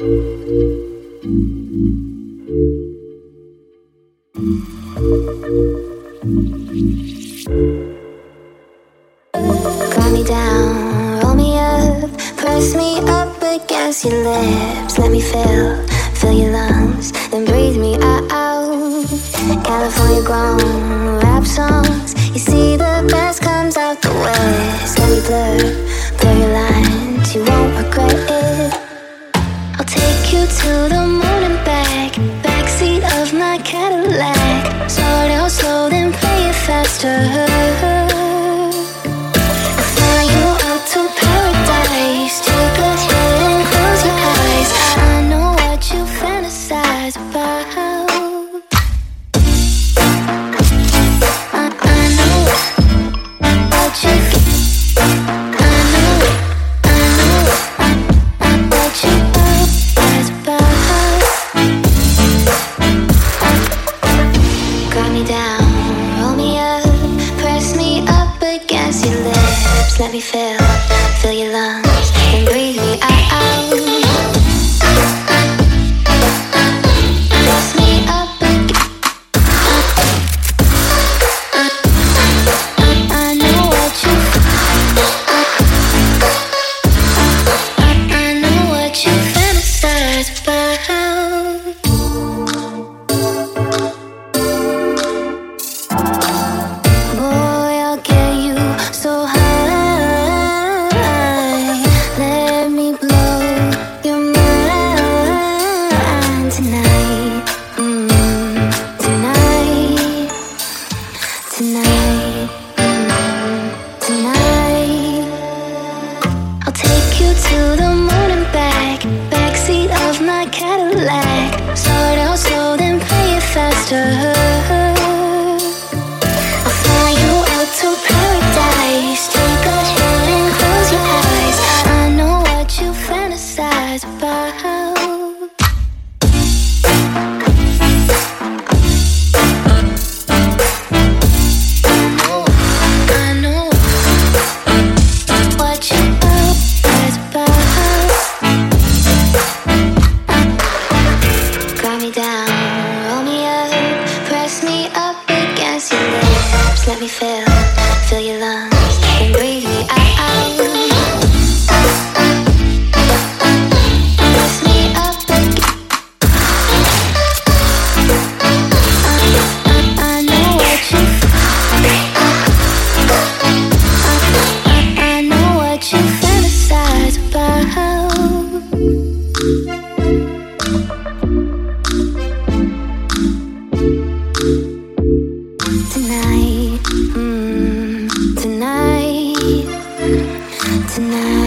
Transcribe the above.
Calm me down, roll me up, press me up against your lips. Let me fill your lungs, then breathe me out. California grown rap songs. You see the best comes out the west. Let me blur your lines, you won't regret it. I'll take you to the moon and back, backseat of my Cadillac. Start out slow, then play it faster. Let me fill your lungs and breathe me out. Press me up again. I know what you I know what you fantasize about. Boy, I'll get you so high. To the moon and back, backseat of my Cadillac. Start out slow, then play it faster. I'll fly you out to paradise. Take a hand and close your eyes. I know what you fantasize about. Let me fill your lungs and breathe me out. Press me up again. I know what you I know what you fantasize about. Tonight, tonight.